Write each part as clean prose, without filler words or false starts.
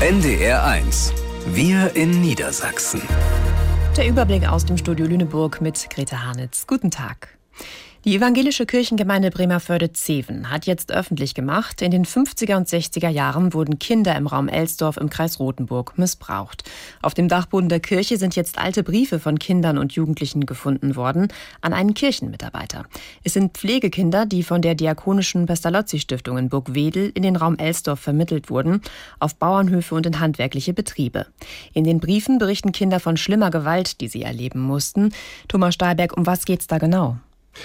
NDR1. Wir in Niedersachsen. Der Überblick aus dem Studio Lüneburg mit Grete Harnitz. Guten Tag. Die evangelische Kirchengemeinde Bremervörde-Zeven hat jetzt öffentlich gemacht, in den 50er und 60er Jahren wurden Kinder im Raum Elsdorf im Kreis Rothenburg missbraucht. Auf dem Dachboden der Kirche sind jetzt alte Briefe von Kindern und Jugendlichen gefunden worden an einen Kirchenmitarbeiter. Es sind Pflegekinder, die von der diakonischen Pestalozzi-Stiftung in Burgwedel in den Raum Elsdorf vermittelt wurden, auf Bauernhöfe und in handwerkliche Betriebe. In den Briefen berichten Kinder von schlimmer Gewalt, die sie erleben mussten. Thomas Stahlberg, um was geht's da genau?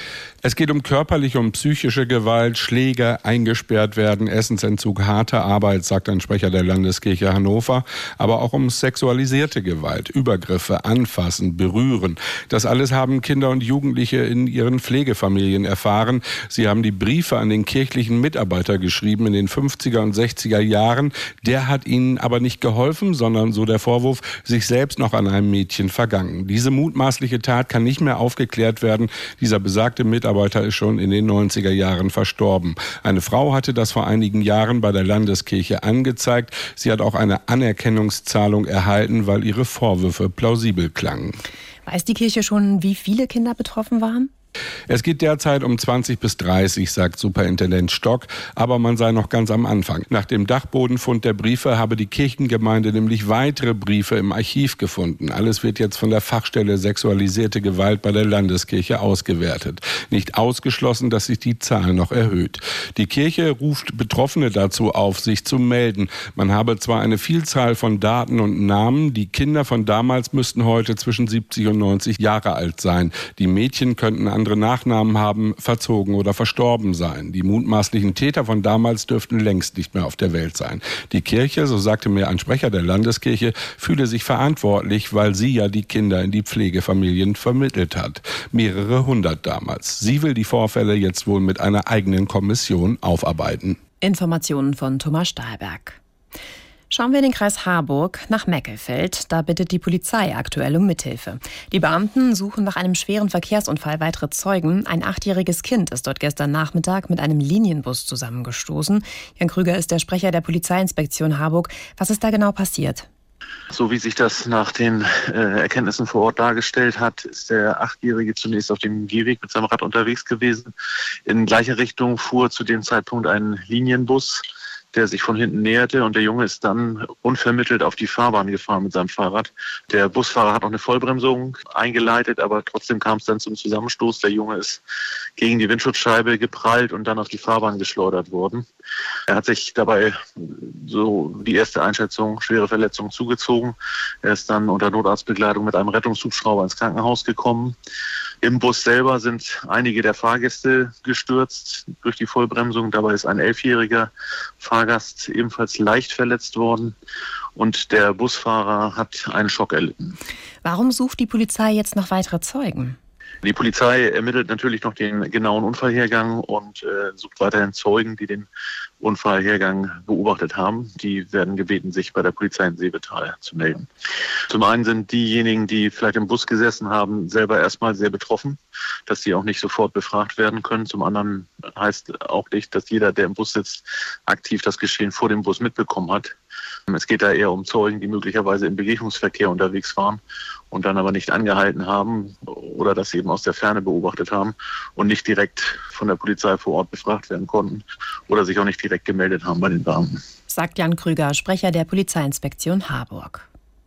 Es geht um körperliche und psychische Gewalt, Schläge, eingesperrt werden, Essensentzug, harte Arbeit, sagt ein Sprecher der Landeskirche Hannover, aber auch um sexualisierte Gewalt, Übergriffe, Anfassen, Berühren. Das alles haben Kinder und Jugendliche in ihren Pflegefamilien erfahren. Sie haben die Briefe an den kirchlichen Mitarbeiter geschrieben in den 50er und 60er Jahren. Der hat ihnen aber nicht geholfen, sondern, so der Vorwurf, sich selbst noch an einem Mädchen vergangen. Diese mutmaßliche Tat kann nicht mehr aufgeklärt werden. Dieser besagte Mitarbeiter ist schon in den 90er Jahren verstorben. Eine Frau hatte das vor einigen Jahren bei der Landeskirche angezeigt. Sie hat auch eine Anerkennungszahlung erhalten, weil ihre Vorwürfe plausibel klangen. Weiß die Kirche schon, wie viele Kinder betroffen waren? Es geht derzeit um 20 bis 30, sagt Superintendent Stock, aber man sei noch ganz am Anfang. Nach dem Dachbodenfund der Briefe habe die Kirchengemeinde nämlich weitere Briefe im Archiv gefunden. Alles wird jetzt von der Fachstelle Sexualisierte Gewalt bei der Landeskirche ausgewertet. Nicht ausgeschlossen, dass sich die Zahl noch erhöht. Die Kirche ruft Betroffene dazu auf, sich zu melden. Man habe zwar eine Vielzahl von Daten und Namen, die Kinder von damals müssten heute zwischen 70 und 90 Jahre alt sein. Die Mädchen könnten andere Nachnamen haben, verzogen oder verstorben sein. Die mutmaßlichen Täter von damals dürften längst nicht mehr auf der Welt sein. Die Kirche, so sagte mir ein Sprecher der Landeskirche, fühle sich verantwortlich, weil sie ja die Kinder in die Pflegefamilien vermittelt hat. Mehrere hundert damals. Sie will die Vorfälle jetzt wohl mit einer eigenen Kommission aufarbeiten. Informationen von Thomas Stahlberg. Schauen wir in den Kreis Harburg nach Meckelfeld. Da bittet die Polizei aktuell um Mithilfe. Die Beamten suchen nach einem schweren Verkehrsunfall weitere Zeugen. Ein 8-jähriges Kind ist dort gestern Nachmittag mit einem Linienbus zusammengestoßen. Jan Krüger ist der Sprecher der Polizeiinspektion Harburg. Was ist da genau passiert? So wie sich das nach den Erkenntnissen vor Ort dargestellt hat, ist der 8-Jährige zunächst auf dem Gehweg mit seinem Rad unterwegs gewesen. In gleicher Richtung fuhr zu dem Zeitpunkt ein Linienbus, der sich von hinten näherte, und der Junge ist dann unvermittelt auf die Fahrbahn gefahren mit seinem Fahrrad. Der Busfahrer hat auch eine Vollbremsung eingeleitet, aber trotzdem kam es dann zum Zusammenstoß. Der Junge ist gegen die Windschutzscheibe geprallt und dann auf die Fahrbahn geschleudert worden. Er hat sich dabei, so die erste Einschätzung, schwere Verletzungen zugezogen. Er ist dann unter Notarztbegleitung mit einem Rettungshubschrauber ins Krankenhaus gekommen. Im Bus selber sind einige der Fahrgäste gestürzt durch die Vollbremsung. Dabei ist ein 11-jähriger Fahrgast ebenfalls leicht verletzt worden und der Busfahrer hat einen Schock erlitten. Warum sucht die Polizei jetzt noch weitere Zeugen? Die Polizei ermittelt natürlich noch den genauen Unfallhergang und sucht weiterhin Zeugen, die den Unfallhergang beobachtet haben. Die werden gebeten, sich bei der Polizei in Seevetal zu melden. Zum einen sind diejenigen, die vielleicht im Bus gesessen haben, selber erstmal sehr betroffen, dass sie auch nicht sofort befragt werden können. Zum anderen heißt auch nicht, dass jeder, der im Bus sitzt, aktiv das Geschehen vor dem Bus mitbekommen hat. Es geht da eher um Zeugen, die möglicherweise im Begegnungsverkehr unterwegs waren und dann aber nicht angehalten haben oder das eben aus der Ferne beobachtet haben und nicht direkt von der Polizei vor Ort befragt werden konnten oder sich auch nicht direkt gemeldet haben bei den Beamten. Sagt Jan Krüger, Sprecher der Polizeiinspektion Harburg.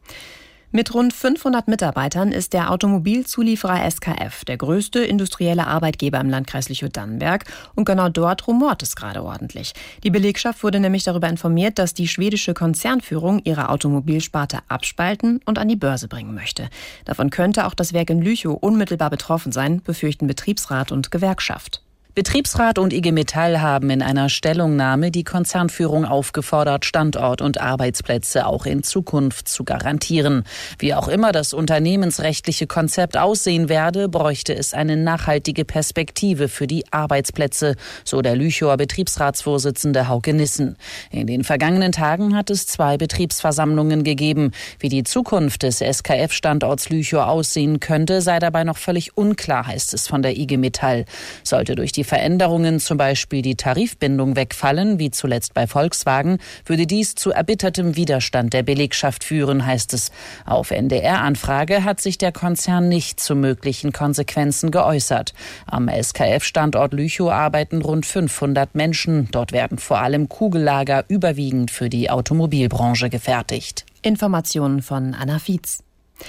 Mit rund 500 Mitarbeitern ist der Automobilzulieferer SKF der größte industrielle Arbeitgeber im Landkreis Lüchow-Dannenberg. Und genau dort rumort es gerade ordentlich. Die Belegschaft wurde nämlich darüber informiert, dass die schwedische Konzernführung ihre Automobilsparte abspalten und an die Börse bringen möchte. Davon könnte auch das Werk in Lüchow unmittelbar betroffen sein, befürchten Betriebsrat und Gewerkschaft. Betriebsrat und IG Metall haben in einer Stellungnahme die Konzernführung aufgefordert, Standort und Arbeitsplätze auch in Zukunft zu garantieren. Wie auch immer das unternehmensrechtliche Konzept aussehen werde, bräuchte es eine nachhaltige Perspektive für die Arbeitsplätze, so der Lüchower Betriebsratsvorsitzende Hauke Nissen. In den vergangenen Tagen hat es 2 Betriebsversammlungen gegeben. Wie die Zukunft des SKF-Standorts Lüchow aussehen könnte, sei dabei noch völlig unklar, heißt es von der IG Metall. Sollte durch die Veränderungen, zum Beispiel die Tarifbindung, wegfallen, wie zuletzt bei Volkswagen, würde dies zu erbittertem Widerstand der Belegschaft führen, heißt es. Auf NDR-Anfrage hat sich der Konzern nicht zu möglichen Konsequenzen geäußert. Am SKF-Standort Lüchow arbeiten rund 500 Menschen. Dort werden vor allem Kugellager überwiegend für die Automobilbranche gefertigt. Informationen von Anna Fietz.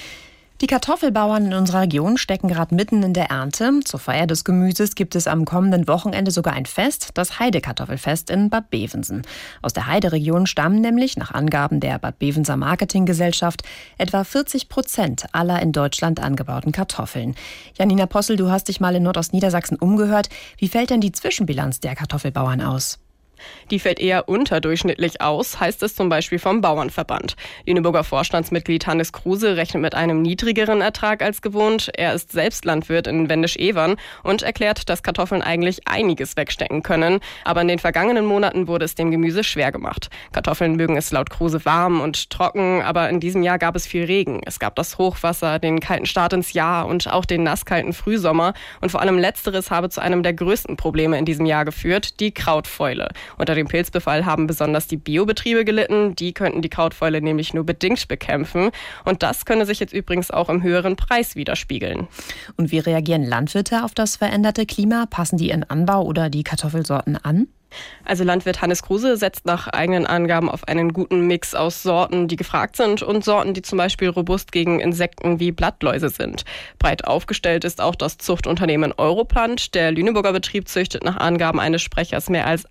Die Kartoffelbauern in unserer Region stecken gerade mitten in der Ernte. Zur Feier des Gemüses gibt es am kommenden Wochenende sogar ein Fest, das Heidekartoffelfest in Bad Bevensen. Aus der Heideregion stammen nämlich, nach Angaben der Bad Bevenser Marketinggesellschaft, etwa 40% aller in Deutschland angebauten Kartoffeln. Janina Possel, du hast dich mal in Nordostniedersachsen umgehört. Wie fällt denn die Zwischenbilanz der Kartoffelbauern aus? Die fällt eher unterdurchschnittlich aus, heißt es zum Beispiel vom Bauernverband. Lüneburger Vorstandsmitglied Hannes Kruse rechnet mit einem niedrigeren Ertrag als gewohnt. Er ist selbst Landwirt in Wendisch-Evern und erklärt, dass Kartoffeln eigentlich einiges wegstecken können. Aber in den vergangenen Monaten wurde es dem Gemüse schwer gemacht. Kartoffeln mögen es laut Kruse warm und trocken, aber in diesem Jahr gab es viel Regen. Es gab das Hochwasser, den kalten Start ins Jahr und auch den nasskalten Frühsommer. Und vor allem Letzteres habe zu einem der größten Probleme in diesem Jahr geführt, die Krautfäule. Unter dem Pilzbefall haben besonders die Biobetriebe gelitten. Die könnten die Krautfäule nämlich nur bedingt bekämpfen. Und das könne sich jetzt übrigens auch im höheren Preis widerspiegeln. Und wie reagieren Landwirte auf das veränderte Klima? Passen die ihren Anbau oder die Kartoffelsorten an? Also Landwirt Hannes Kruse setzt nach eigenen Angaben auf einen guten Mix aus Sorten, die gefragt sind und Sorten, die zum Beispiel robust gegen Insekten wie Blattläuse sind. Breit aufgestellt ist auch das Zuchtunternehmen Europlant. Der Lüneburger Betrieb züchtet nach Angaben eines Sprechers mehr als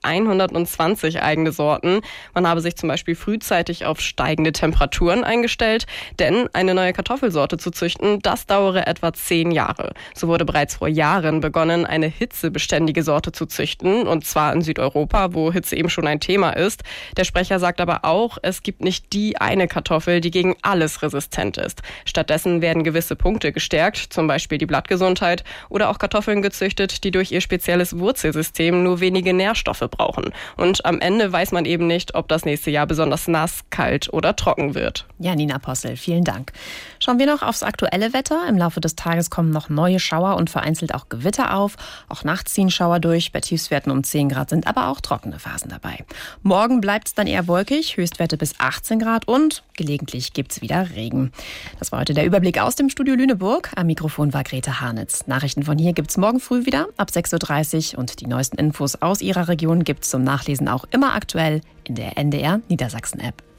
120 eigene Sorten. Man habe sich zum Beispiel frühzeitig auf steigende Temperaturen eingestellt, denn eine neue Kartoffelsorte zu züchten, das dauere etwa 10 Jahre. So wurde bereits vor Jahren begonnen, eine hitzebeständige Sorte zu züchten, und zwar in Südeuropa, wo Hitze eben schon ein Thema ist. Der Sprecher sagt aber auch, es gibt nicht die eine Kartoffel, die gegen alles resistent ist. Stattdessen werden gewisse Punkte gestärkt, zum Beispiel die Blattgesundheit, oder auch Kartoffeln gezüchtet, die durch ihr spezielles Wurzelsystem nur wenige Nährstoffe brauchen. Und am Ende weiß man eben nicht, ob das nächste Jahr besonders nass, kalt oder trocken wird. Janina Possel, vielen Dank. Schauen wir noch aufs aktuelle Wetter. Im Laufe des Tages kommen noch neue Schauer und vereinzelt auch Gewitter auf. Auch nachts ziehen Schauer durch. Bei Tiefstwerten um 10 Grad sind aber auch trockene Phasen dabei. Morgen bleibt es dann eher wolkig, Höchstwerte bis 18 Grad und gelegentlich gibt es wieder Regen. Das war heute der Überblick aus dem Studio Lüneburg. Am Mikrofon war Grete Harnitz. Nachrichten von hier gibt es morgen früh wieder ab 6.30 Uhr und die neuesten Infos aus Ihrer Region gibt es zum Nachlesen auch immer aktuell in der NDR Niedersachsen-App.